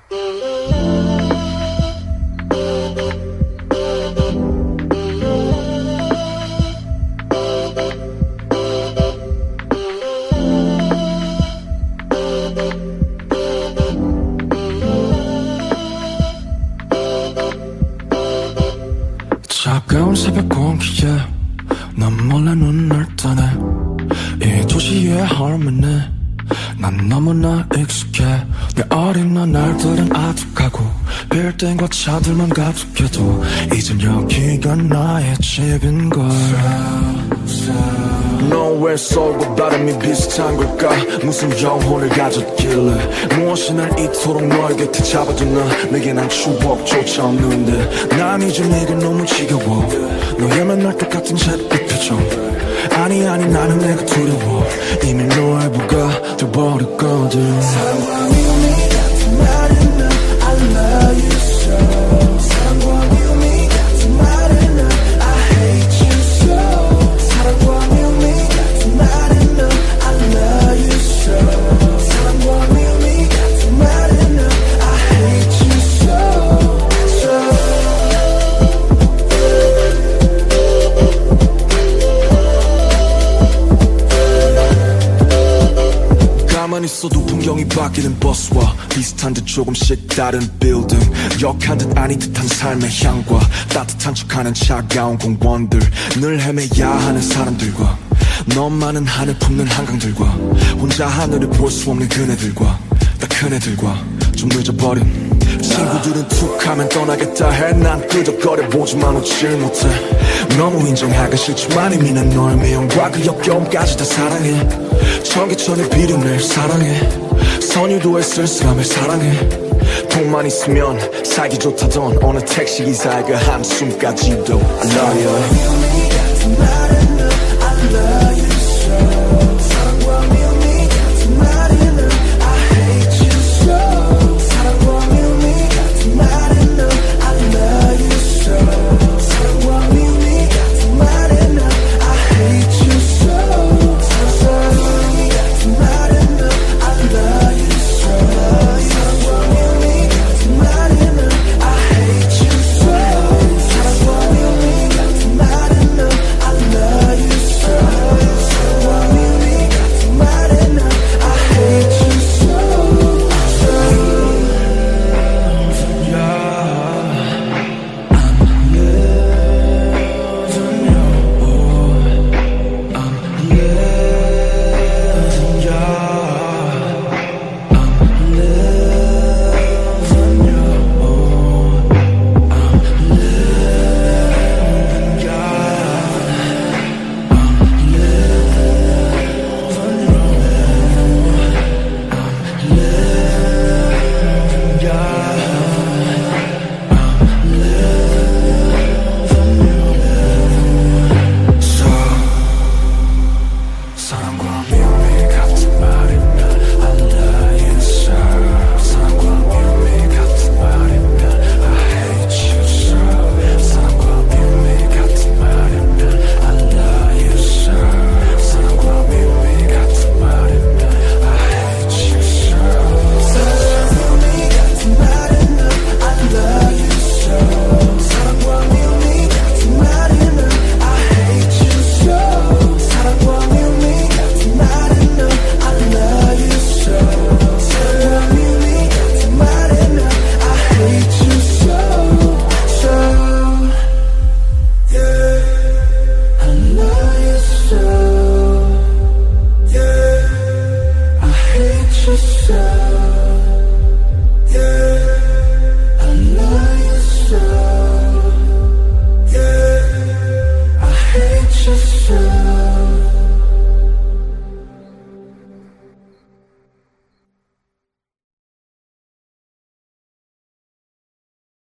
차가운 새벽 공기에 난 몰래 눈을 뜨네. 이 도시의 harmony 난 너무나 익숙해. 내 어린 날들은 아득하고 빌딩과 차들만 가득해도 이젠 여기가 나의 집인걸. 너왜 서울과 바람이 비슷한 걸까? 무슨 영혼을 가졌길래 무엇이 날 이토록 너의 곁에 잡아두나. 내게 난 추억조차 없는데 난 이제 내게 너무 지겨워. 너의 맨날 똑같은 잿빛 표정. 아니 나는 내가 두려워. 이미 너의 부가 돼버렸거든. 사랑과 의미 같은 말은 난 I love you so. 사랑과 의미 같은 말은 난 I hate you so. 사랑과 의미 같은 말은 난 I love you so. 사랑과 의미 같은 말은 난 I hate you so. 가만히 있어도 풍경이 바뀌는 버스와 비슷한 듯 조금씩 다른 빌딩. 역한 듯 아닌 듯한 삶의 향과 따뜻한 척하는 차가운 공원들. 늘 헤매야 하는 사람들과 너만은 하늘 품는 한강들과 혼자 하늘을 볼 수 없는 그네들과 다 큰애들과 좀 늦어버린 친구들은 툭하면 떠나겠다 해. 난 끄덕거려보지만 웃질 못해. 너무 인정하기 싫지만 이미 난 너의 미움과 그 역겨움까지 다 사랑해. 전기천의 비린내 사랑해. 선유도의 쓸쓸함을 사랑해. 돈만 있으면 살기 좋다던 어느 택시기사의 그 한숨까지도 I love you.